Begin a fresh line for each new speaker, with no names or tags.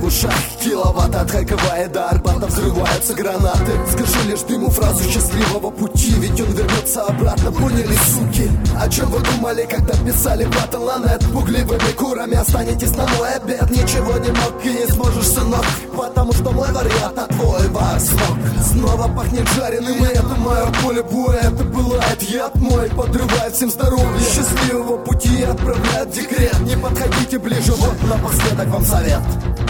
ушах. Киловатт от Харькова и до Арбата взрываются гранаты. Скажи лишь дыму фразу счастливого пути, ведь он вернется обратно, поняли, суки? О чем вы думали, когда писали батл-ланет? Пугливыми курами останетесь на мой обед. Ничего не мог и не сможешь, сынок, потому что мой вариант, а твой вар смог. Снова пахнет жареным, и я думаю, поле боя это пылает. Яд мой подрывает всем здоровье. Счастливого пути отправляют в декрет. Не подходите ближе, вот напоследок вам совет.